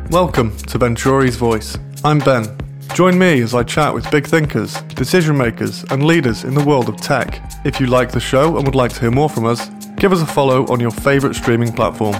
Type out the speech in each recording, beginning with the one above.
Welcome to Venturi's Voice. I'm Ben. Join me as I chat with big thinkers, decision makers, and leaders in the world of tech. If you like the show and would like to hear more from us, give us a follow on your favourite streaming platform.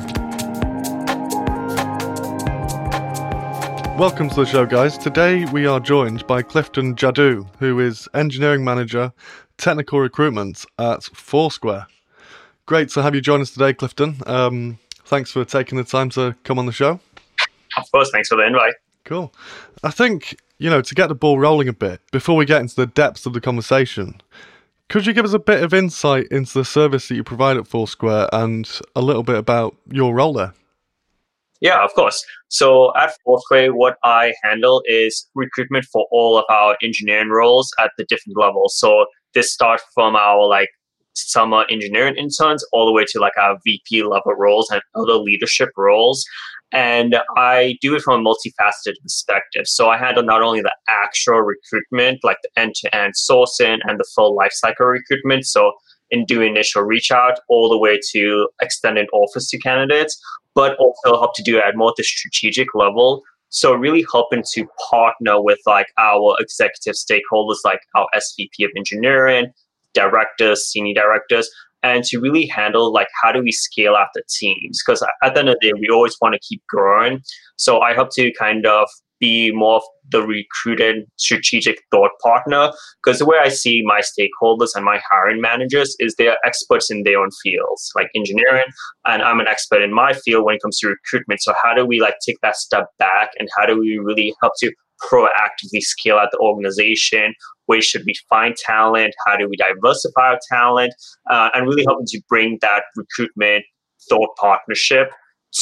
Welcome to the show, guys. Today we are joined by Clifton Jadu, who is Engineering Manager, Technical Recruitment at Foursquare. Great to have you join us today, Clifton. Thanks for taking the time to come on the show. Of course, thanks for the invite. Cool. I think, to get the ball rolling a bit, before we get into the depths of the conversation, could you give us a bit of insight into the service that you provide at Foursquare and a little bit about your role there? Yeah, of course. So at Foursquare, what I handle is recruitment for all of our engineering roles at the different levels. So this starts from our summer engineering interns all the way to our VP level roles and other leadership roles. And I do it from a multifaceted perspective. So I handle not only the actual recruitment, like the end-to-end sourcing and the full lifecycle recruitment. So in doing initial reach out all the way to extending offers to candidates, but also help to do it at more the strategic level. So really helping to partner with our executive stakeholders, like our SVP of engineering, directors, senior directors, and to really handle how do we scale out the teams? Because at the end of the day, we always want to keep growing. So I hope to kind of be more of the recruited strategic thought partner, because the way I see my stakeholders and my hiring managers is they are experts in their own fields, like engineering, and I'm an expert in my field when it comes to recruitment. So how do we take that step back, and how do we really help to proactively scale out the organization? Where should we find talent? How do we diversify our talent? And really helping to bring that recruitment thought partnership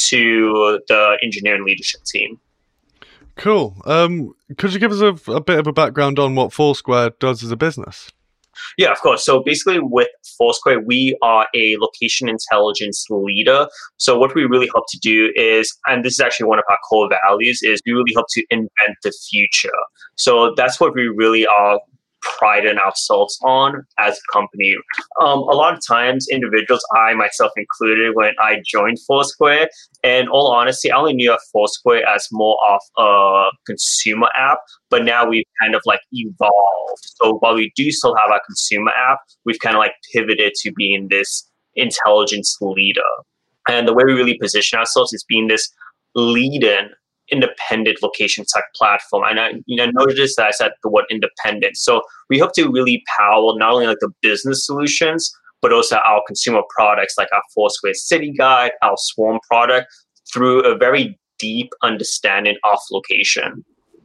to the engineering leadership team. Cool. Could you give us a bit of a background on what Foursquare does as a business? Yeah, of course. So basically with Foursquare, we are a location intelligence leader. So what we really hope to do is, and this is actually one of our core values, is we really hope to invent the future. So that's what we really are priding ourselves on as a company. A lot of times, individuals, I myself included, when I joined Foursquare, in all honesty, I only knew of Foursquare as more of a consumer app, but now we've kind of evolved. So while we do still have our consumer app, we've kind of pivoted to being this intelligence leader. And the way we really position ourselves is being this lead-in independent location tech platform. And I noticed that I said the word independent. So we hope to really power not only the business solutions, but also our consumer products like our Foursquare City Guide, our Swarm product, through a very deep understanding of location.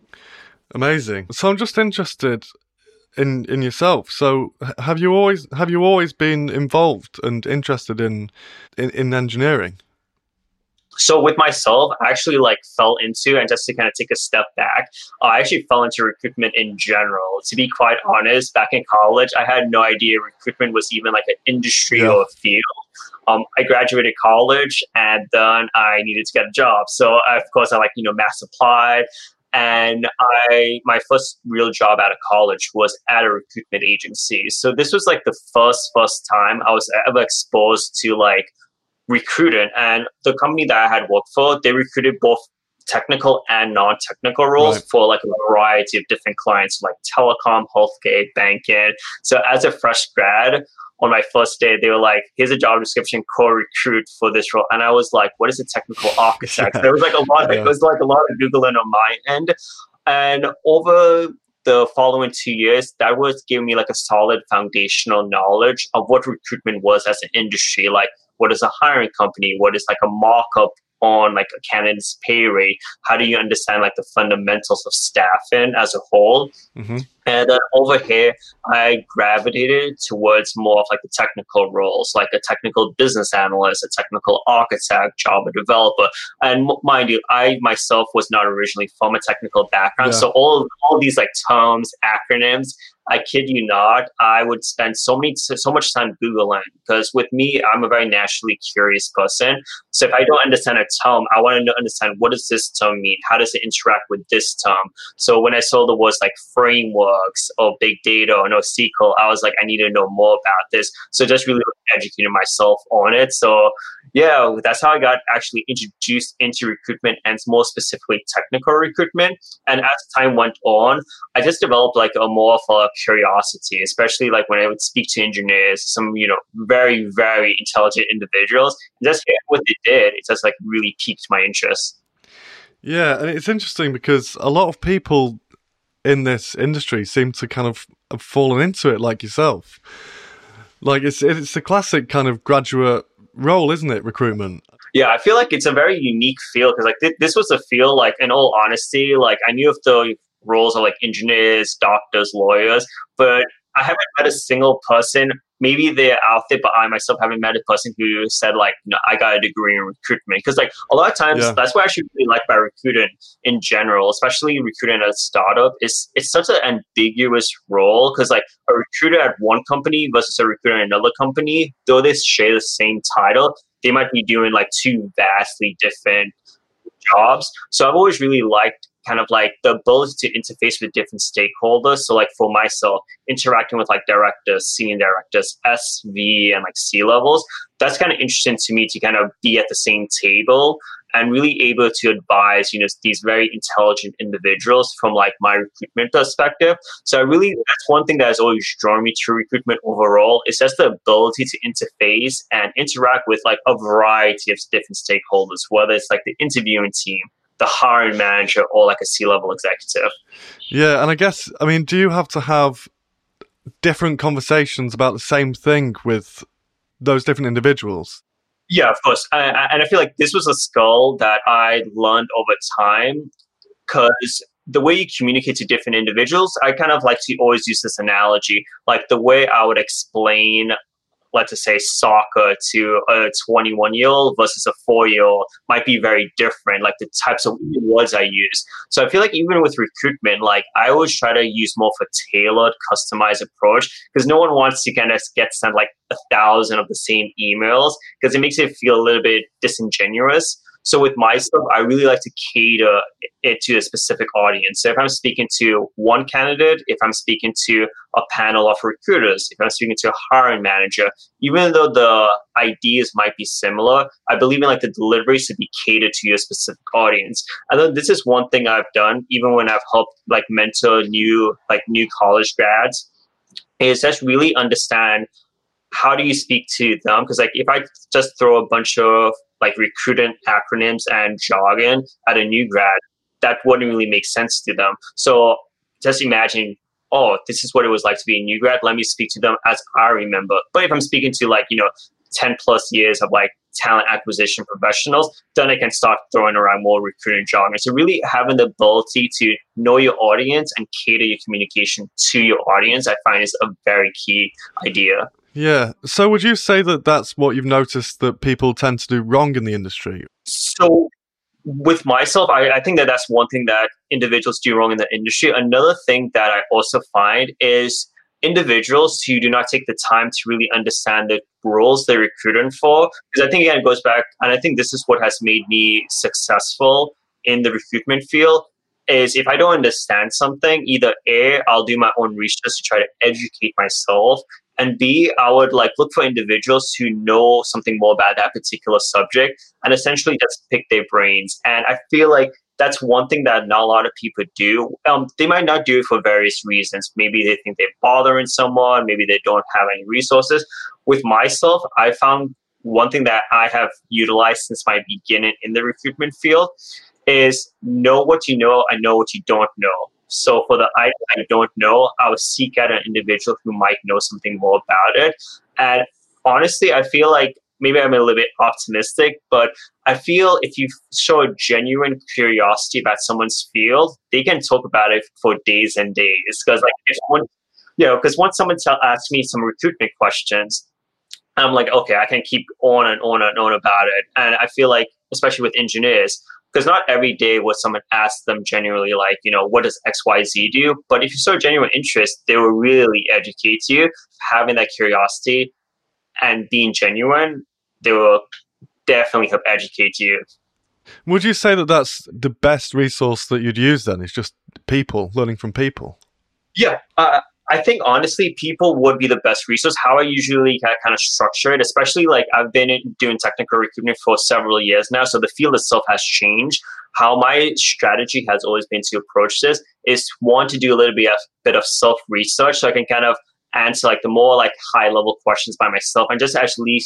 Amazing. So I'm just interested in yourself. So have you always been involved and interested in engineering? So with myself, I actually fell into, and just to kind of take a step back, I actually fell into recruitment in general. To be quite honest, back in college, I had no idea recruitment was even an industry or a field. I graduated college and then I needed to get a job. So of course I mass applied. And my first real job out of college was at a recruitment agency. So this was the first time I was ever exposed to recruiting. And the company that I had worked for, they recruited both technical and non-technical roles for a variety of different clients like telecom, healthcare, banking. So as a fresh grad, on my first day, they were like, here's a job description, core recruit for this role. And I was like, what is a technical architect? There was a lot it was a lot of Googling on my end. And over the following 2 years, that was giving me a solid foundational knowledge of what recruitment was as an industry. What is a hiring company? What is a markup on a candidate's pay rate? How do you understand the fundamentals of staffing as a whole? Mm-hmm. And then over here, I gravitated towards more of the technical roles, a technical business analyst, a technical architect, Java developer. And mind you, I myself was not originally from a technical background. So all these terms, acronyms, I kid you not, I would spend so much time Googling, because with me, I'm a very naturally curious person. So if I don't understand a term, I want to understand, what does this term mean? How does it interact with this term? So when I saw the words framework, frameworks or big data or NoSQL, I was like, I need to know more about this. So just really educating myself on it. So yeah, that's how I got actually introduced into recruitment, and more specifically technical recruitment. And as time went on, I just developed like a more of a curiosity, especially like when I would speak to engineers, some, very, very intelligent individuals, just hearing what they did, it just like really piqued my interest. Yeah, and it's interesting because a lot of people in this industry seem to kind of have fallen into it like yourself. Like it's a classic kind of graduate role, isn't it, recruitment? Yeah, I feel like it's a very unique field because like this was a field, like in all honesty, like I knew of the roles of like engineers, doctors, lawyers, but I haven't met a single person. Maybe they're out there, but I myself haven't met a person who said like, I got a degree in recruitment. Because like a lot of times, that's what I actually really like about recruiting in general, especially recruiting at a startup. It's such an ambiguous role because like a recruiter at one company versus a recruiter at another company, though they share the same title, they might be doing like two vastly different jobs. So I've always really liked kind of like the ability to interface with different stakeholders. So like for myself, interacting with like directors, senior directors, SV, and like C levels, that's kind of interesting to me to kind of be at the same table and really able to advise, these very intelligent individuals from like my recruitment perspective. So that's one thing that has always drawn me to recruitment overall. It's just the ability to interface and interact with like a variety of different stakeholders, whether it's like the interviewing team, the hiring manager, or like a C-level executive. Yeah, and I mean, do you have to have different conversations about the same thing with those different individuals? Yeah, of course. And I feel like this was a skill that I learned over time because the way you communicate to different individuals, I kind of like to always use this analogy. Like the way I would explain, let's just say, soccer to a 21-year-old versus a 4-year-old might be very different, like the types of words I use. So I feel like even with recruitment, like I always try to use more of a tailored, customized approach because no one wants to kind of get sent like 1,000 of the same emails because it makes it feel a little bit disingenuous. So with myself, I really like to cater it to a specific audience. So if I'm speaking to one candidate, if I'm speaking to a panel of recruiters, if I'm speaking to a hiring manager, even though the ideas might be similar, I believe in like the delivery should be catered to your specific audience. I know this is one thing I've done, even when I've helped like mentor new college grads, is just really understand how do you speak to them? Because like if I just throw a bunch of like recruiting acronyms and jargon at a new grad, that wouldn't really make sense to them. So just imagine, oh, this is what it was like to be a new grad. Let me speak to them as I remember. But if I'm speaking to like, 10 plus years of like talent acquisition professionals, then I can start throwing around more recruiting jargon. So really having the ability to know your audience and cater your communication to your audience, I find is a very key idea. Yeah. So would you say that that's what you've noticed that people tend to do wrong in the industry? So with myself, I think that that's one thing that individuals do wrong in the industry. Another thing that I also find is individuals who do not take the time to really understand the roles they're recruiting for. Because I think, again, it goes back, and I think this is what has made me successful in the recruitment field, is if I don't understand something, either A, I'll do my own research to try to educate myself, and B, I would like look for individuals who know something more about that particular subject and essentially just pick their brains. And I feel like that's one thing that not a lot of people do. They might not do it for various reasons. Maybe they think they're bothering someone. Maybe they don't have any resources. With myself, I found one thing that I have utilized since my beginning in the recruitment field is know what you know and know what you don't know. So for the items I don't know, I will seek out an individual who might know something more about it. And honestly, I feel like maybe I'm a little bit optimistic, but I feel if you show a genuine curiosity about someone's field, they can talk about it for days and days. Because like because once someone asks me some recruitment questions, I'm like, okay, I can keep on and on and on about it. And I feel like, especially with engineers, because not every day would someone ask them genuinely like, what does XYZ do? But if you show genuine interest, they will really educate you. Having that curiosity and being genuine, they will definitely help educate you. Would you say that that's the best resource that you'd use then? It's just people, learning from people? Yeah, I think honestly, people would be the best resource. How I usually kind of structure it, especially like I've been doing technical recruitment for several years now, so the field itself has changed. How my strategy has always been to approach this is one to do a little bit of self research, so I can kind of answer like the more like high level questions by myself, and just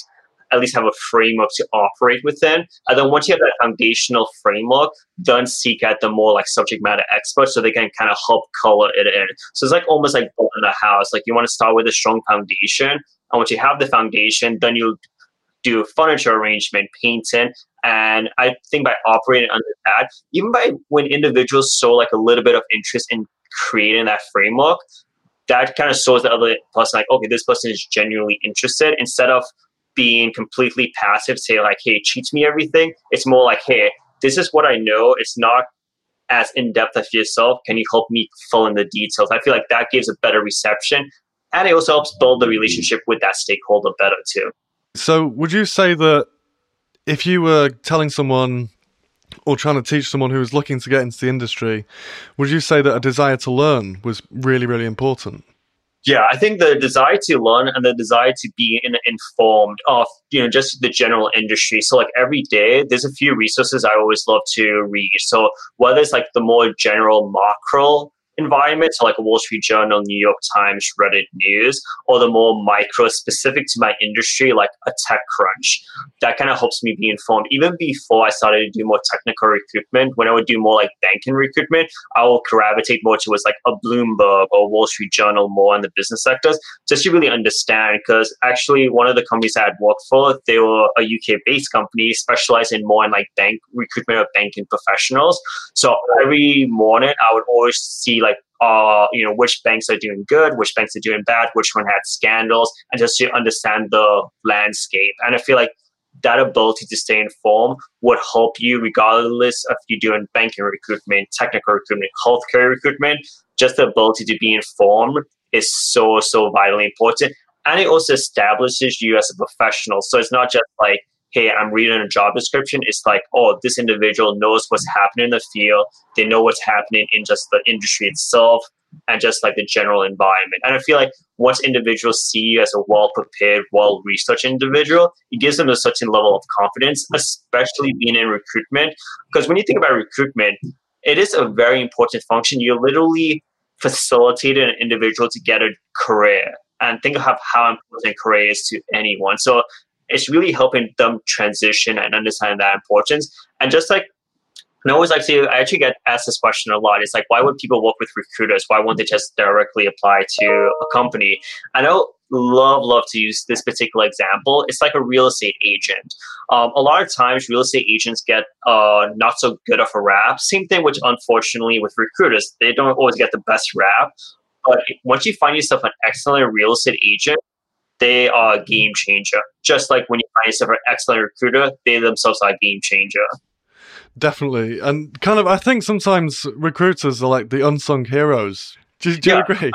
at least have a framework to operate within. And then once you have that foundational framework, then seek out the more like subject matter experts so they can kind of help color it in. So it's like almost like building a house. Like you want to start with a strong foundation. And once you have the foundation, then you do furniture arrangement, painting. And I think by operating under that, even by when individuals show like a little bit of interest in creating that framework, that kind of shows the other person like, okay, this person is genuinely interested instead of being completely passive, say like, hey, teach me everything. It's more like, hey, this is what I know. It's not as in depth as yourself. Can you help me fill in the details? I feel like that gives a better reception. And it also helps build the relationship with that stakeholder better too. So would you say that if you were telling someone or trying to teach someone who was looking to get into the industry, would you say that a desire to learn was really, really important? Yeah, I think the desire to learn and the desire to be informed of, just the general industry. So like every day, there's a few resources I always love to read. So whether it's like the more general macro environment, so like a Wall Street Journal, New York Times, Reddit News, or the more micro specific to my industry, like a TechCrunch, that kind of helps me be informed. Even before I started to do more technical recruitment, when I would do more like banking recruitment, I will gravitate more towards like a Bloomberg or Wall Street Journal more in the business sectors, just to really understand. Because actually, one of the companies I had worked for, they were a UK based company specializing more in like bank recruitment of banking professionals. So every morning, I would always see like which banks are doing good, which banks are doing bad, which one had scandals, and just to understand the landscape. And I feel like that ability to stay informed would help you regardless if you're doing banking recruitment, technical recruitment, healthcare recruitment. Just the ability to be informed is so, so vitally important. And it also establishes you as a professional. So it's not just like, hey, I'm reading a job description. It's like, oh, this individual knows what's happening in the field. They know what's happening in just the industry itself and just like the general environment. And I feel like once individuals see you as a well-prepared, well-researched individual, it gives them a certain level of confidence, especially being in recruitment. Because when you think about recruitment, it is a very important function. You're literally facilitating an individual to get a career. And think of how important career is to anyone. So it's really helping them transition and understand that importance. And just like, and I always like to, I actually get asked this question a lot. It's like, why would people work with recruiters? Why won't they just directly apply to a company? I know love to use this particular example. It's like a real estate agent. A lot of times real estate agents get not so good of a rap. Same thing, which unfortunately with recruiters, they don't always get the best rap. But once you find yourself an excellent real estate agent, they are a game changer. Just like when you find yourself an excellent recruiter, they themselves are a game changer. Definitely. And kind of, I think sometimes recruiters are like the unsung heroes. Do you agree?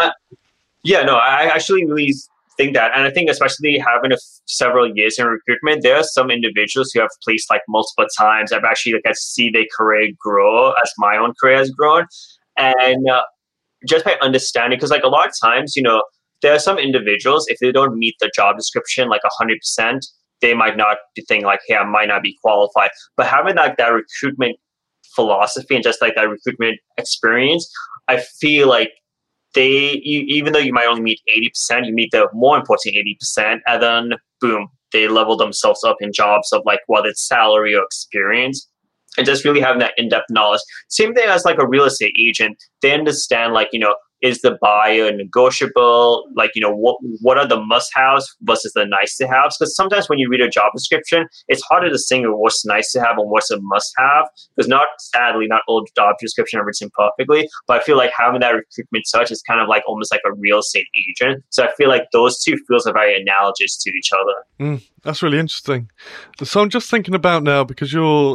No, I actually really think that. And I think especially having several years in recruitment, there are some individuals who have placed like multiple times. I've actually like I see their career grow as my own career has grown. And just by understanding, because like a lot of times, there are some individuals, if they don't meet the job description like 100%, they might not think like, hey, I might not be qualified. But having like that recruitment philosophy and just like that recruitment experience, I feel like even though you might only meet 80%, you meet the more important 80%, and then boom, they level themselves up in jobs of like whether it's salary or experience. And just really having that in-depth knowledge. Same thing as like a real estate agent. They understand like, is the buyer negotiable? Like, what are the must-haves versus the nice-to-haves? Because sometimes when you read a job description, it's harder to distinguish what's nice to have and what's a must-have. Because sadly, not all job descriptions are written perfectly. But I feel like having that recruitment search is kind of like almost like a real estate agent. So I feel like those two fields are very analogous to each other. That's really interesting. So I'm just thinking about now, because you're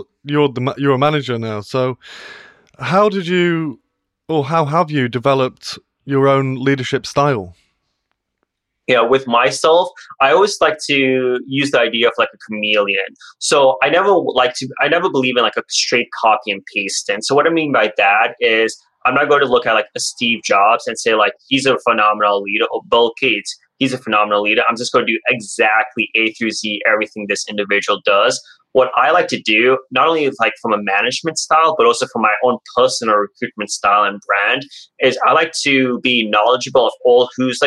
a manager now. So how have you developed your own leadership style? Yeah, with myself, I always like to use the idea of like a chameleon. So I never believe in like a straight copy and paste. And so what I mean by that is I'm not going to look at like a Steve Jobs and say like he's a phenomenal leader, or Bill Gates, he's a phenomenal leader. I'm just going to do exactly A through Z everything this individual does. What I like to do, not only like from a management style, but also from my own personal recruitment style and brand, is I like to be knowledgeable of all who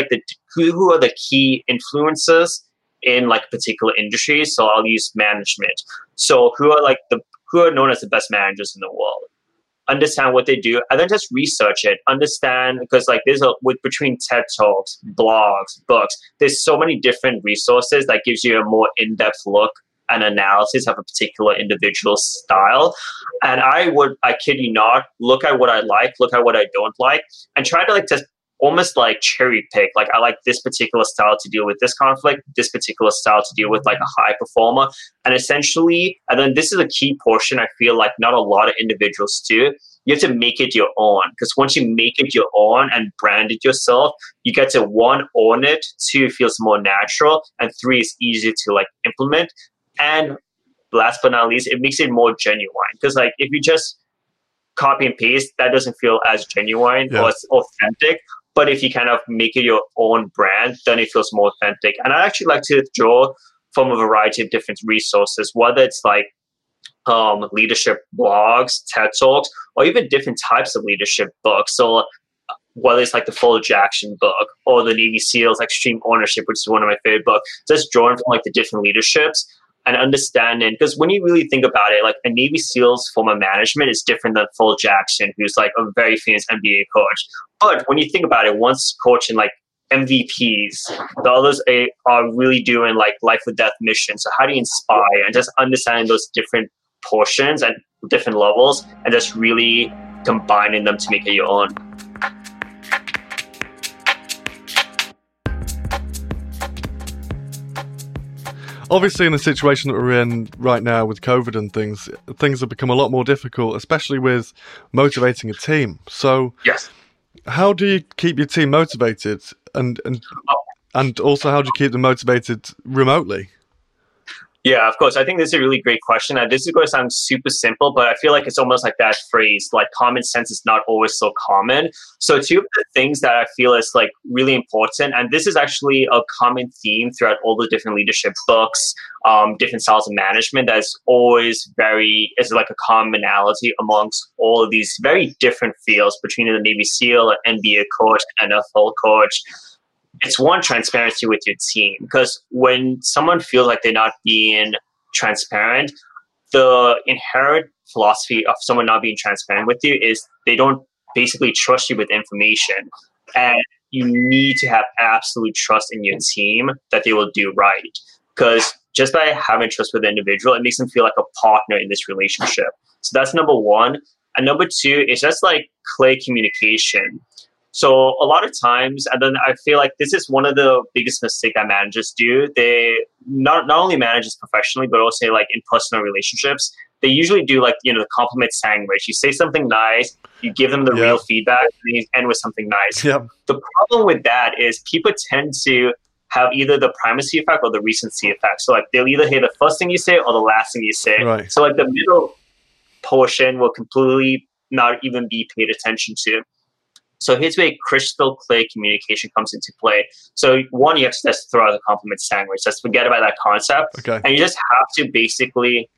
are the key influencers in like particular industries. So I'll use management. So who are known as the best managers in the world. Understand what they do, and then just research it. Understand, because like between TED Talks, blogs, books, there's so many different resources that gives you a more in-depth look and analysis of a particular individual's style. And I kid you not, look at what I like, look at what I don't like, and try to like just almost like cherry pick. Like, I like this particular style to deal with this conflict, this particular style to deal with like a high performer. And essentially, and then this is a key portion I feel like not a lot of individuals do. You have to make it your own, because once you make it your own and brand it yourself, you get to 1, own it, 2, it feels more natural, and 3, it's easier to like implement. And last but not least, it makes it more genuine, because like if you just copy and paste, that doesn't feel as genuine or as authentic. But if you kind of make it your own brand, then it feels more authentic. And I actually like to draw from a variety of different resources, whether it's like leadership blogs, TED Talks, or even different types of leadership books. So whether it's like the Full Jackson book or the Navy SEALs Extreme Ownership, which is one of my favorite books, just drawing from like the different leaderships and understanding, because when you really think about it, like a Navy SEALs form of management is different than Full Jackson, who's like a very famous NBA coach. But when you think about it, one's coaching like MVPs, the others are really doing like life or death missions. So how do you inspire, and just understanding those different portions and different levels, and just really combining them to make it your own. Obviously, in the situation that we're in right now with COVID and things have become a lot more difficult, especially with motivating a team. So, yes, how do you keep your team motivated, and also how do you keep them motivated remotely? Yeah, of course. I think this is a really great question. And this is going to sound super simple, but I feel like it's almost like that phrase, like common sense is not always so common. So 2 of the things that I feel is like really important, and this is actually a common theme throughout all the different leadership books, different styles of management, that's always is like a commonality amongst all of these very different fields between the Navy SEAL, an NBA coach, NFL coach. It's one, transparency with your team, because when someone feels like they're not being transparent, the inherent philosophy of someone not being transparent with you is they don't basically trust you with information. And you need to have absolute trust in your team that they will do right, because just by having trust with the individual, it makes them feel like a partner in this relationship. So that's number 1. And number 2 is just like clear communication. So a lot of times, and then I feel like this is one of the biggest mistakes that managers do. They not only managers professionally, but also like in personal relationships, they usually do like, the compliment sandwich. You say something nice, you give them the real feedback, and you end with something nice. Yep. The problem with that is people tend to have either the primacy effect or the recency effect. So like they'll either hear the first thing you say or the last thing you say. Right. So like the middle portion will completely not even be paid attention to. So here's where crystal clear communication comes into play. So 1, you have to just throw out the compliment sandwich. Just forget about that concept. Okay. And you just have to basically,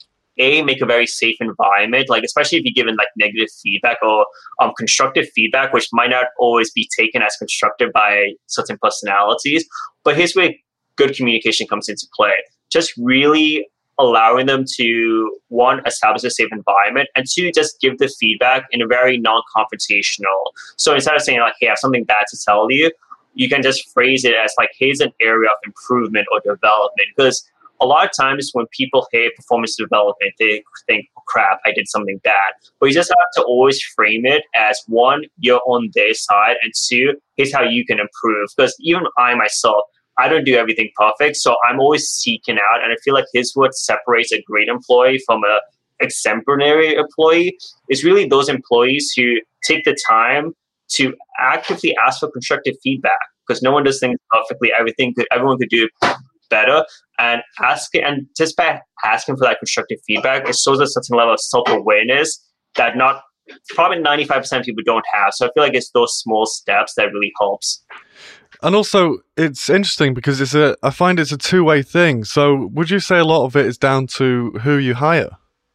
make a very safe environment, like especially if you're given like negative feedback or constructive feedback, which might not always be taken as constructive by certain personalities. But here's where good communication comes into play. Just really allowing them to, 1, establish a safe environment, and 2, just give the feedback in a very non-confrontational. So instead of saying like, hey, I have something bad to tell you, you can just phrase it as like, here's an area of improvement or development. Because a lot of times when people hear performance development, they think, oh, crap, I did something bad. But you just have to always frame it as 1, you're on their side, and 2, here's how you can improve. Because even I myself, I don't do everything perfect, so I'm always seeking out. And I feel like here's what separates a great employee from a exemplary employee is really those employees who take the time to actively ask for constructive feedback, because no one does things perfectly. Everyone could do better, and just by asking for that constructive feedback, it shows a certain level of self-awareness that not probably 95% of people don't have. So I feel like it's those small steps that really helps. And also, it's interesting because I find it's a two-way thing. So would you say a lot of it is down to who you hire?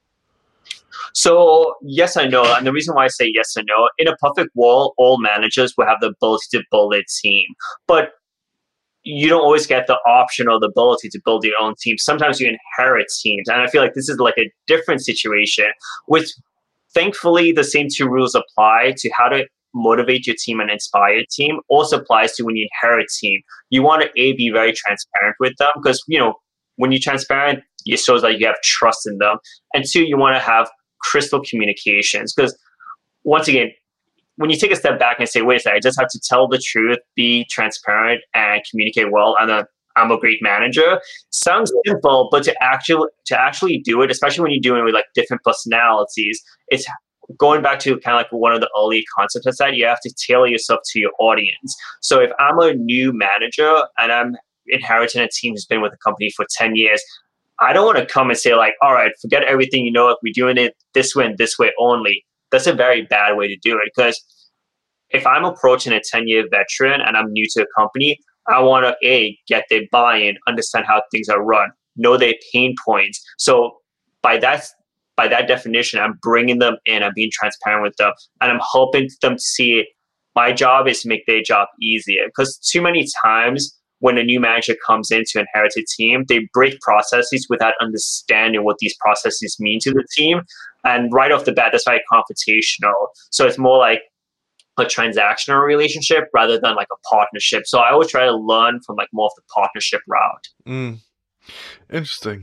So yes, I know. And the reason why I say yes and no, in a perfect world, all managers will have the ability to build a team. But you don't always get the option or the ability to build your own team. Sometimes you inherit teams. And I feel like this is like a different situation, which thankfully the same two rules apply to how to motivate your team and inspire your team. Also applies to when you inherit team. You want to be very transparent with them because, when you're transparent, it shows that you have trust in them. And two, you want to have crystal communications because once again, when you take a step back and say, wait a second, I just have to tell the truth, be transparent, and communicate well, and I'm a great manager. Sounds simple, but to actually do it, especially when you're doing it with like different personalities, it's going back to kind of like one of the early concepts I said, you have to tailor yourself to your audience. So if I'm a new manager and I'm inheriting a team who's been with the company for 10 years, I don't want to come and say like, all right, forget everything, like we're doing it this way and this way only. That's a very bad way to do it because if I'm approaching a 10-year veteran and I'm new to a company, I want to get their buy-in, understand how things are run, know their pain points. So by that definition, I'm bringing them in, I'm being transparent with them, and I'm helping them to see my job is to make their job easier. Because too many times when a new manager comes in to inherit a team, they break processes without understanding what these processes mean to the team. And right off the bat, that's very confrontational. So it's more like a transactional relationship rather than like a partnership. So I always try to learn from like more of the partnership route. Interesting.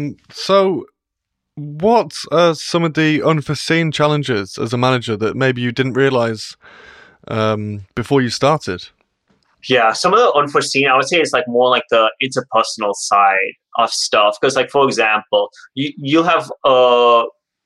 So what are some of the unforeseen challenges as a manager that maybe you didn't realize before you started? Yeah, some of the unforeseen, I would say, is like more like the interpersonal side of stuff. Because, like, for example, you'll have a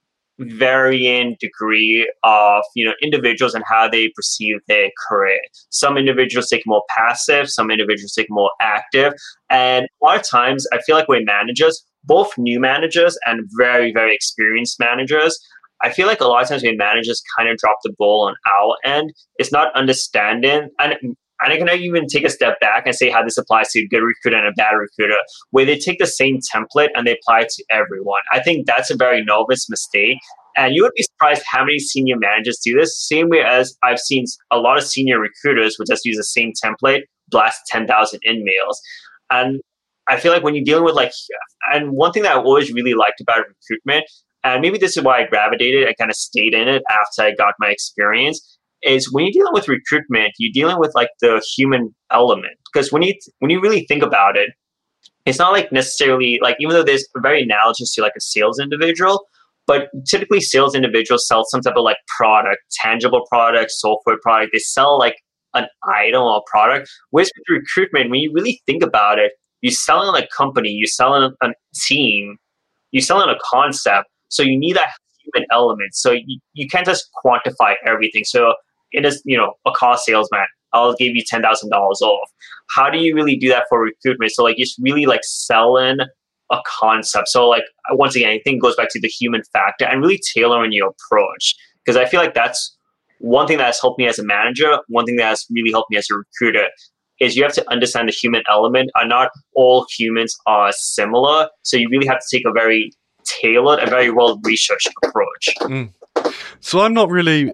varying degree of individuals and how they perceive their career. Some individuals take more passive, some individuals take more active, and a lot of times I feel like we're managers, both new managers and very, very experienced managers. I feel like a lot of times we managers kind of drop the ball on our end. It's not understanding, and I can even take a step back and say how this applies to a good recruiter and a bad recruiter, where they take the same template and they apply it to everyone. I think that's a very novice mistake. And you would be surprised how many senior managers do this. Same way as I've seen a lot of senior recruiters would just use the same template, blast 10,000 emails. And I feel like when you're dealing with and one thing that I always really liked about recruitment, and maybe this is why I gravitated, I kind of stayed in it after I got my experience, is when you're dealing with recruitment, you're dealing with like the human element. Because when you really think about it, it's not like necessarily like, even though there's very analogous to like a sales individual, but typically sales individuals sell some type of like product, tangible product, software product. They sell like an item or product. Whereas with recruitment, when you really think about it, you're selling a company, you're selling a team, you're selling a concept. So you need that human element. So you can't just quantify everything. So in this, a car salesman, I'll give you $10,000 off. How do you really do that for recruitment? So like it's really like selling a concept. So like once again, I think it goes back to the human factor and really tailoring your approach. Because I feel like that's one thing that's helped me as a manager. One thing that has really helped me as a recruiter is you have to understand the human element. And not all humans are similar. So you really have to take a very tailored and very well-researched approach. So I'm not really...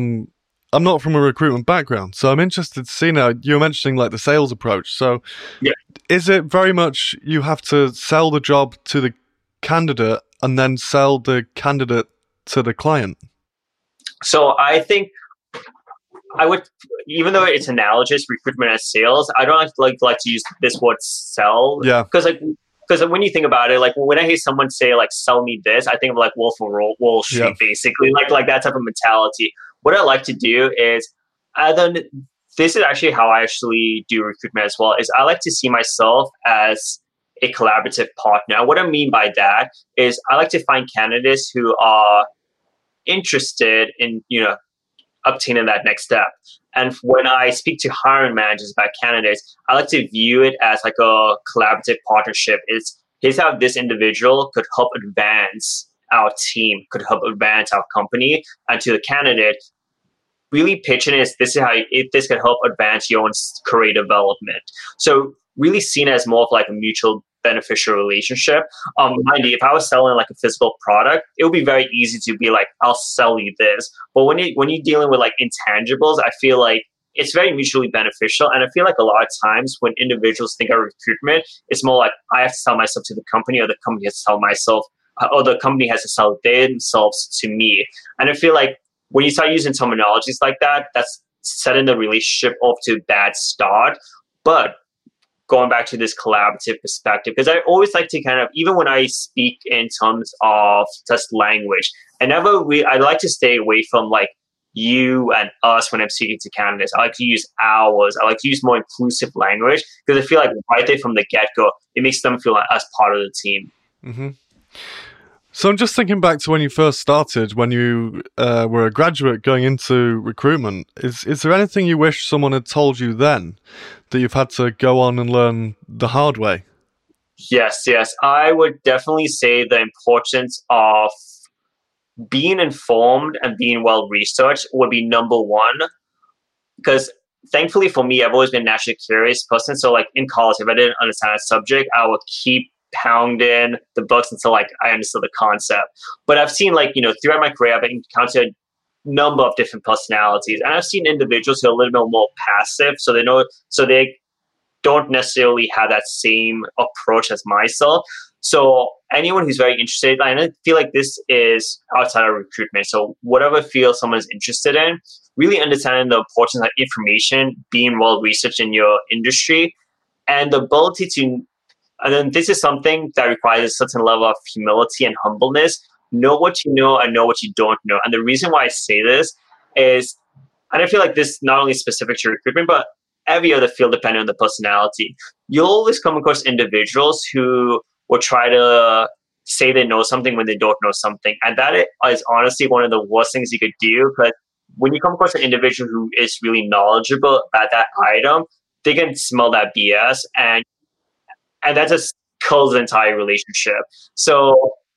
I'm not from a recruitment background, so I'm interested to see now, you're mentioning like the sales approach. So yeah. Is it very much you have to sell the job to the candidate and then sell the candidate to the client? So I think I would, even though it's analogous, recruitment as sales, I don't like to use this word sell. Yeah. Because when you think about it, like when I hear someone say like, sell me this, I think of like Wolf of Wall Street, basically, like that type of mentality. What I like to do is, this is actually how I actually do recruitment as well, is I like to see myself as a collaborative partner. And what I mean by that is I like to find candidates who are interested in, obtaining that next step. And when I speak to hiring managers about candidates, I like to view it as like a collaborative partnership. Here's how this individual could help advance our team could help advance our company, and to the candidate, really pitching is this is how if this could help advance your own career development. So really seen as more of like a mutual beneficial relationship. Mind you, if I was selling like a physical product, it would be very easy to be like, I'll sell you this. But when you're dealing with like intangibles, I feel like it's very mutually beneficial. And I feel like a lot of times when individuals think of recruitment, it's more like I have to sell myself to the company, or the company has to sell myself, or the company has to sell themselves to me. And I feel like when you start using terminologies like that, that's setting the relationship off to a bad start. But going back to this collaborative perspective, because I always like to kind of, even when I speak in terms of just language, I like to stay away from like you and us when I'm speaking to candidates. I like to use ours. I like to use more inclusive language because I feel like right there from the get-go, it makes them feel like us part of the team. Mm-hmm. So I'm just thinking back to when you first started, when you were a graduate going into recruitment. Is there anything you wish someone had told you then that you've had to go on and learn the hard way? Yes. I would definitely say the importance of being informed and being well researched would be number one. Because thankfully for me, I've always been a naturally curious person. So like in college, if I didn't understand a subject, I would keep pounding the books until like I understood the concept. But I've seen like, throughout my career, I've encountered a number of different personalities, and I've seen individuals who are a little bit more passive. So they don't necessarily have that same approach as myself. So anyone who's very interested, and I feel like this is outside of recruitment. So whatever field someone is interested in, really understanding the importance of information, being well researched in your industry, and the ability to, and then this is something that requires a certain level of humility and humbleness. Know what you know and know what you don't know. And the reason why I say this is, and I feel like this is not only specific to recruitment, but every other field depending on the personality. You'll always come across individuals who will try to say they know something when they don't know something. And that is honestly one of the worst things you could do, because when you come across an individual who is really knowledgeable about that item, they can smell that BS, and that just kills the entire relationship. So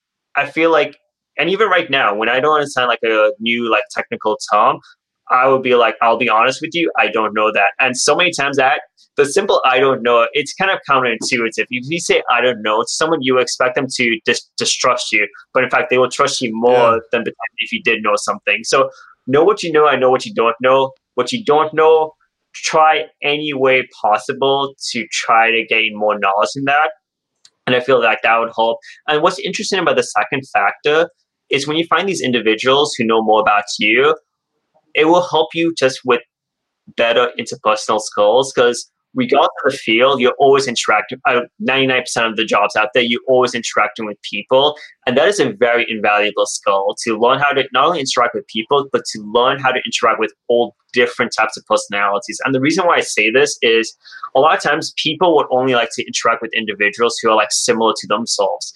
I feel like, and even right now, when I don't understand like a new like technical term, I would be like, I'll be honest with you, I don't know that. And so many times that the simple I don't know, it's kind of counterintuitive. If you say I don't know to someone, you expect them to distrust you. But in fact, they will trust you more than if you did know something. So know what you know, I know what you don't know. What you don't know, try any way possible to try to gain more knowledge in that. And I feel like that would help. And what's interesting about the second factor is when you find these individuals who know more about you, it will help you just with better interpersonal skills, because regardless of the field, you're always interacting. 99% of the jobs out there, you're always interacting with people. And that is a very invaluable skill, to learn how to not only interact with people, but to learn how to interact with all different types of personalities. And the reason why I say this is a lot of times people would only like to interact with individuals who are like similar to themselves.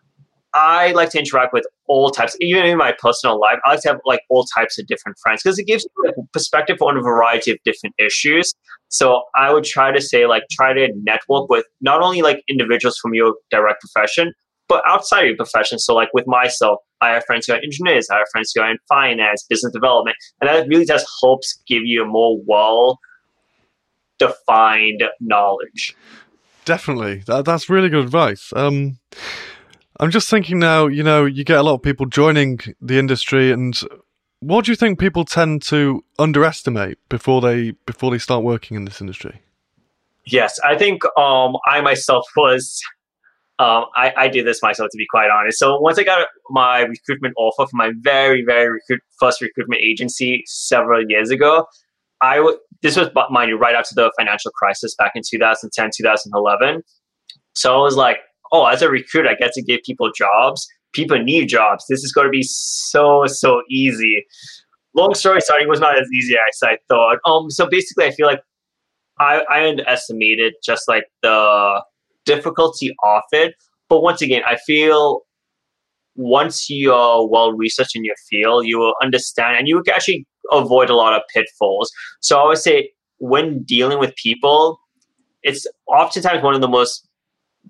I like to interact with all types, even in my personal life. I like to have like all types of different friends, because it gives you a perspective on a variety of different issues. So I would try to say like, try to network with not only like individuals from your direct profession, but outside of your profession. So like with myself, I have friends who are engineers, I have friends who are in finance, business development, and that really just helps give you a more well-defined knowledge. Definitely. That's really good advice. I'm just thinking now, you get a lot of people joining the industry, and what do you think people tend to underestimate before they start working in this industry? Yes, I think I myself was, I did this myself, to be quite honest. So once I got my recruitment offer from my very, very first recruitment agency several years ago, this was, mind you, right after the financial crisis back in 2010, 2011. So I was like, oh, as a recruiter, I get to give people jobs. People need jobs. This is going to be so easy. Long story short, it was not as easy as I thought. So basically, I feel like I underestimated just like the difficulty of it. But once again, I feel once you're well researched in your field, you will understand, and you will actually avoid a lot of pitfalls. So I would say when dealing with people, it's oftentimes one of the most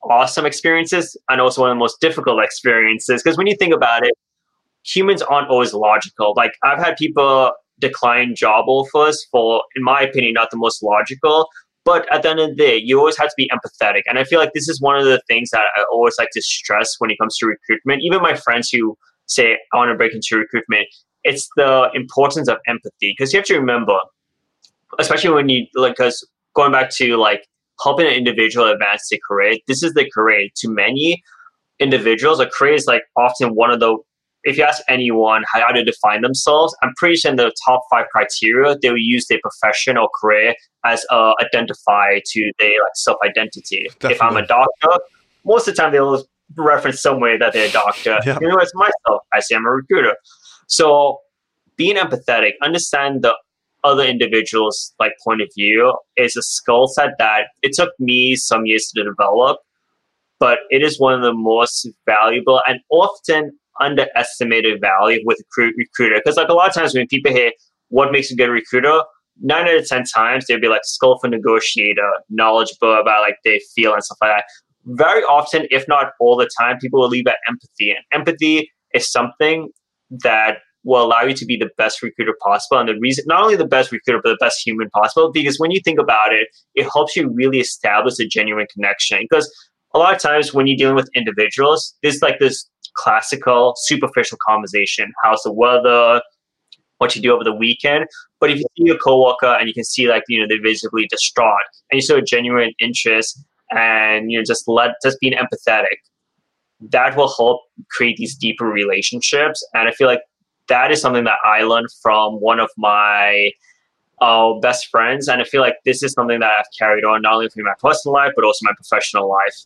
awesome experiences and also one of the most difficult experiences. Because when you think about it, humans aren't always logical. Like I've had people decline job offers for, in my opinion, not the most logical. But at the end of the day, you always have to be empathetic. And I feel like this is one of the things that I always like to stress when it comes to recruitment. Even my friends who say, I want to break into recruitment, it's the importance of empathy. Because you have to remember, especially when you, like, because going back to like helping an individual advance their career, this is the career. To many individuals, a career is like often one of the, if you ask anyone how to define themselves, I'm pretty sure in the top 5 criteria, they will use their profession or career as identify to their like self-identity. Definitely. If I'm a doctor, most of the time they'll reference somewhere that they're a doctor. Yeah. You know, it's myself. I say I'm a recruiter. So being empathetic, understand the other individual's like point of view is a skill set that it took me some years to develop, but it is one of the most valuable and often underestimated value with a recruiter. Because like a lot of times when people hear what makes a good recruiter, 9 out of 10 times they'll be like skillful negotiator, knowledgeable about like they feel and stuff like that. Very often, if not all the time, people will leave at empathy. And empathy is something that will allow you to be the best recruiter possible. And the reason, not only the best recruiter, but the best human possible, because when you think about it, it helps you really establish a genuine connection. Because a lot of times when you're dealing with individuals, there's like this classical, superficial conversation. How's the weather? What you do over the weekend? But if you see your coworker and you can see like, you know, they're visibly distraught and you show a genuine interest and, you know, just being empathetic, that will help create these deeper relationships. And I feel like that is something that I learned from one of my best friends. And I feel like this is something that I've carried on not only through my personal life, but also my professional life.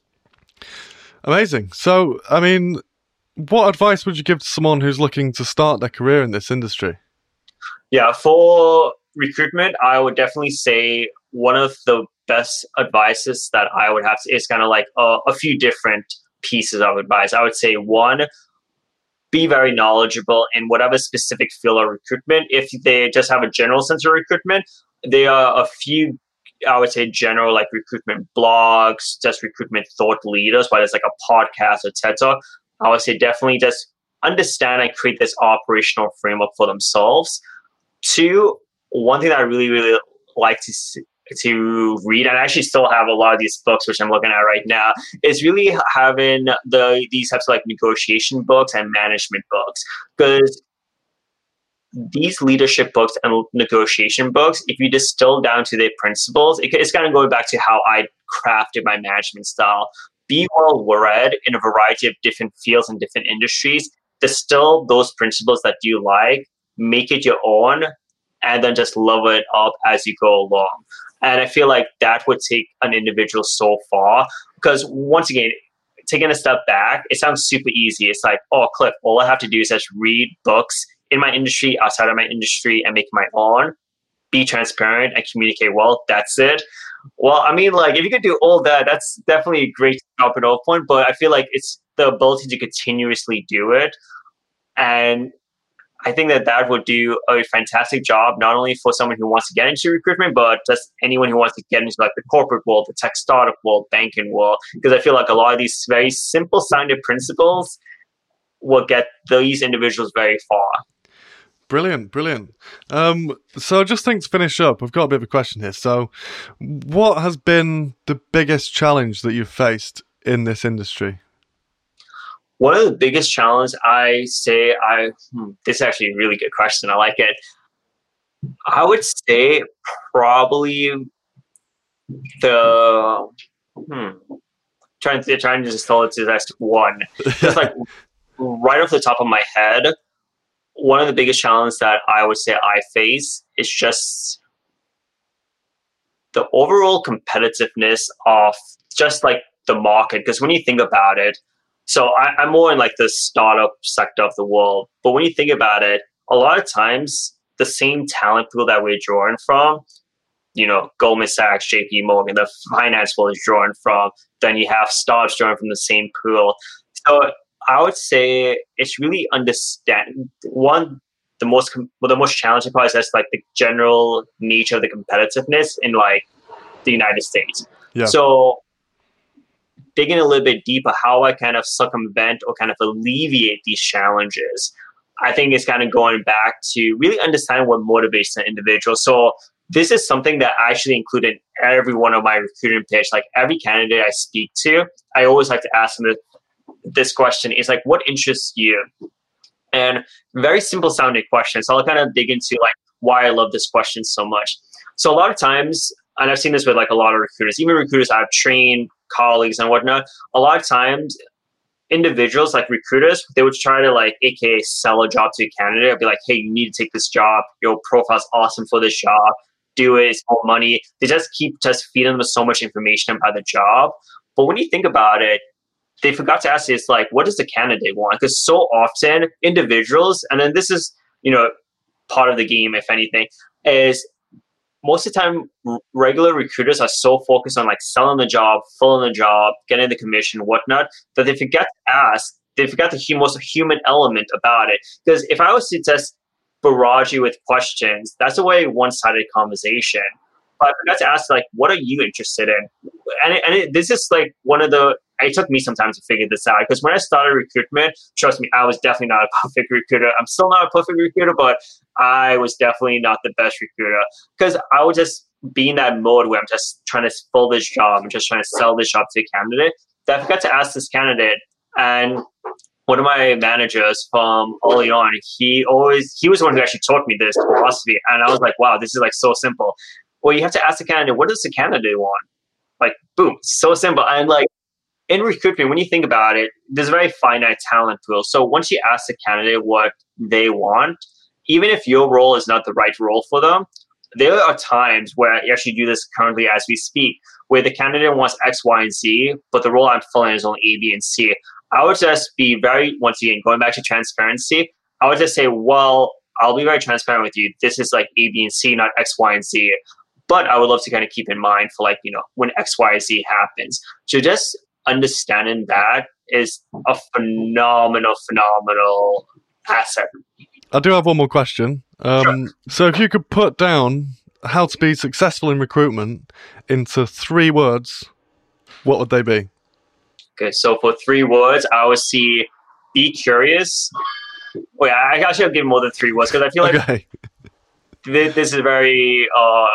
Amazing. So, I mean, what advice would you give to someone who's looking to start their career in this industry? Yeah, for recruitment, I would definitely say one of the best advices that I would have is kind of like a few different pieces of advice. I would say one, be very knowledgeable in whatever specific field of recruitment. If they just have a general sense of recruitment, there are a few, I would say, general like recruitment blogs, just recruitment thought leaders, whether it's like a podcast, etc. I would say definitely just understand and create this operational framework for themselves. 2, one thing that I really, really like to read, and I actually still have a lot of these books, which I'm looking at right now, is really having these types of like negotiation books and management books. Because these leadership books and negotiation books, if you distill down to their principles, it's kind of going back to how I crafted my management style. Be well read in a variety of different fields and different industries. Distill those principles that you like, make it your own, and then just level it up as you go along. And I feel like that would take an individual so far. Because once again, taking a step back, it sounds super easy. It's like, oh, Cliff, all I have to do is just read books in my industry, outside of my industry, and make my own. Be transparent and communicate well. That's it. Well, I mean, like, if you could do all that, that's definitely a great jumping off point. But I feel like it's the ability to continuously do it. And I think that would do a fantastic job, not only for someone who wants to get into recruitment, but just anyone who wants to get into like the corporate world, the tech startup world, banking world. Because I feel like a lot of these very simple sounding principles will get these individuals very far. Brilliant. So I just think to finish up, I've got a bit of a question here. So what has been the biggest challenge that you've faced in this industry? One of the biggest challenges this is actually a really good question. I like it. I would say probably trying to just tell it to that's one. Just like right off the top of my head, one of the biggest challenges that I would say I face is just the overall competitiveness of just like the market. Because when you think about it, so I'm more in like the startup sector of the world. But when you think about it, a lot of times the same talent pool that we're drawing from, you know, Goldman Sachs, JP Morgan, the finance world is drawing from, then you have startups drawing from the same pool. So I would say it's really the most challenging part is just like the general nature of the competitiveness in like the United States. Yeah. So digging a little bit deeper, how I kind of circumvent or kind of alleviate these challenges, I think it's kind of going back to really understand what motivates an individual. So this is something that I actually include in every one of my recruiting pitch. Like every candidate I speak to, I always like to ask them this question is like, what interests you? And very simple sounding question. So I'll kind of dig into like why I love this question so much. So a lot of times, and I've seen this with like a lot of recruiters, even recruiters I've trained, colleagues and whatnot, a lot of times individuals like recruiters, they would try to like aka sell a job to a candidate. I'd be like, hey, you need to take this job. Your profile's awesome for this job. Do it. It's more money. They just keep just feeding them with so much information about the job. But when you think about it, they forgot to ask is like, what does the candidate want? Because so often individuals, and then this is, part of the game, if anything, is most of the time regular recruiters are so focused on like selling the job, filling the job, getting the commission, whatnot, that they forget to ask, they forgot the most human element about it. Because if I was to just barrage you with questions, that's a way one-sided conversation. But I forgot to ask, like, what are you interested in? And this is like it took me some time to figure this out, because when I started recruitment, trust me, I was definitely not a perfect recruiter. I'm still not a perfect recruiter, but I was definitely not the best recruiter, because I would just be in that mode where I'm just trying to fill this job. I'm just trying to sell this job to a candidate. That I forgot to ask this candidate. And one of my managers from early on, he was the one who actually taught me this philosophy. And I was like, wow, this is like so simple. Well, you have to ask the candidate, what does the candidate want? Like, boom, so simple. And like in recruitment, when you think about it, there's a very finite talent pool. So once you ask the candidate what they want, even if your role is not the right role for them, there are times where you actually do this currently as we speak, where the candidate wants X, Y, and Z, but the role I'm filling is only A, B, and C. I would just be once again, going back to transparency, I would just say, well, I'll be very transparent with you. This is like A, B, and C, not X, Y, and Z. But I would love to kind of keep in mind for like, when X, Y, Z happens. So just understanding that is a phenomenal asset. I do have one more question. Sure. So if you could put down how to be successful in recruitment into 3 words, what would they be? Okay, so for 3 words, I would see be curious. Wait, I actually give more than 3 words, because I feel like this is a very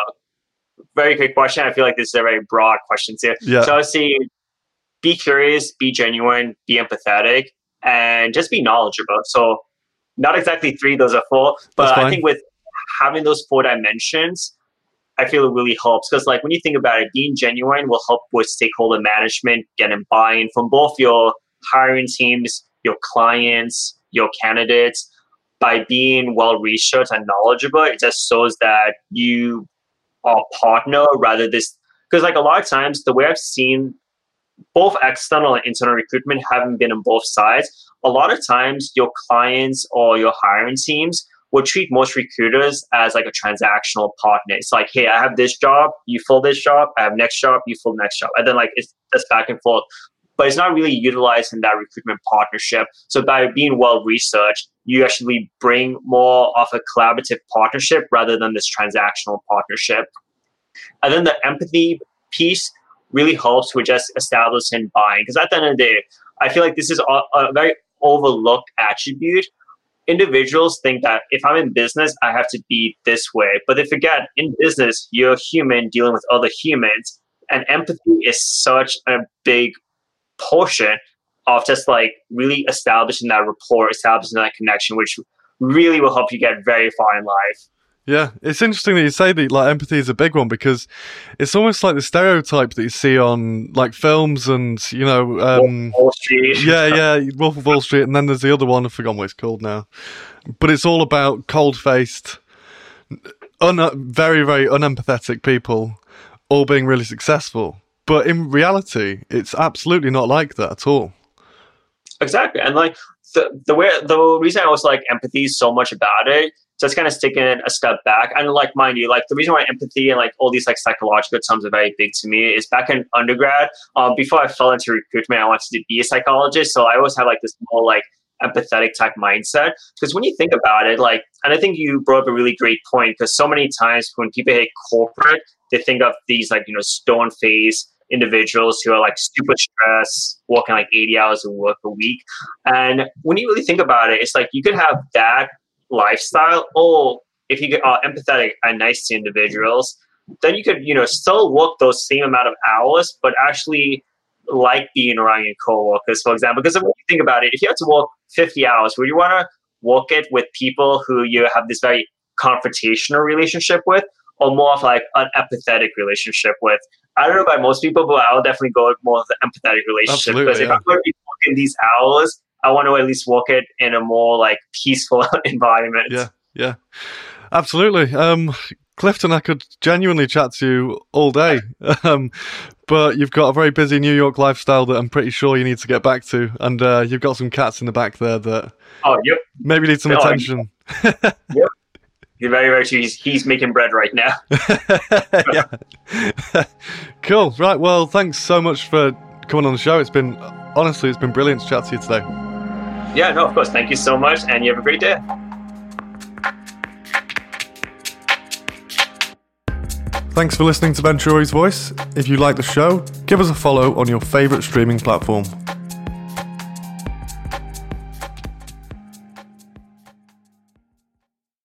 quick question. I feel like this is a very broad question too. Yeah. So I would say be curious, be genuine, be empathetic, and just be knowledgeable. So not exactly 3, those are 4, but I think with having those 4 dimensions, I feel it really helps, because like when you think about it, being genuine will help with stakeholder management, getting buy-in from both your hiring teams, your clients, your candidates. By being well-researched and knowledgeable, it just shows that you are a partner rather this, because like a lot of times the way I've seen both external and internal recruitment, having been on both sides, a lot of times your clients or your hiring teams will treat most recruiters as like a transactional partner. It's like, hey, I have this job, you fill this job, I have next job, you fill next job. And then like it's just back and forth. But it's not really utilized in that recruitment partnership. So by being well-researched, you actually bring more of a collaborative partnership rather than this transactional partnership. And then the empathy piece really helps with just establishing buying. Because at the end of the day, I feel like this is a very overlooked attribute. Individuals think that if I'm in business, I have to be this way. But they forget, in business, you're a human dealing with other humans. And empathy is such a big portion of just like really establishing that rapport, establishing that connection, which really will help you get very far in life. Yeah, it's interesting that you say that like empathy is a big one, because it's almost like the stereotype that you see on like films and Wolf of Wall Street. yeah, Wolf of Wall Street, and then there's the other one, I've forgotten what it's called now. But it's all about cold-faced, very, very unempathetic people all being really successful. But in reality, it's absolutely not like that at all. Exactly. And like the reason I was like empathy so much about it, just kind of taking a step back. And like, mind you, like the reason why empathy and like all these like psychological terms are very big to me is back in undergrad, before I fell into recruitment, I wanted to be a psychologist. So I always had like this more like empathetic type mindset. Because when you think about it, like, and I think you brought up a really great point, because so many times when people hit corporate, they think of these like, stone-faced individuals who are like super stressed, working like 80 hours of work a week. And when you really think about it, it's like you could have that lifestyle, or if you are empathetic and nice to individuals, then you could, still work those same amount of hours, but actually like being around your coworkers, for example. Because when you think about it, if you have to work 50 hours, would you want to work it with people who you have this very confrontational relationship with, or more of like an empathetic relationship with? I don't know about most people, but I'll definitely go with more of the empathetic relationship. Absolutely, because if I'm going to be working these hours, I want to at least work it in a more like peaceful environment. Yeah, absolutely. Clifton, I could genuinely chat to you all day, but you've got a very busy New York lifestyle that I'm pretty sure you need to get back to, and you've got some cats in the back there that maybe need some attention. Yep. You're very, very true. He's making bread right now. Yeah. Cool. Right. Well, thanks so much for coming on the show. It's been brilliant to chat to you today. Yeah, no, of course. Thank you so much, and you have a great day. Thanks for listening to Venturi's Voice. If you like the show, give us a follow on your favourite streaming platform.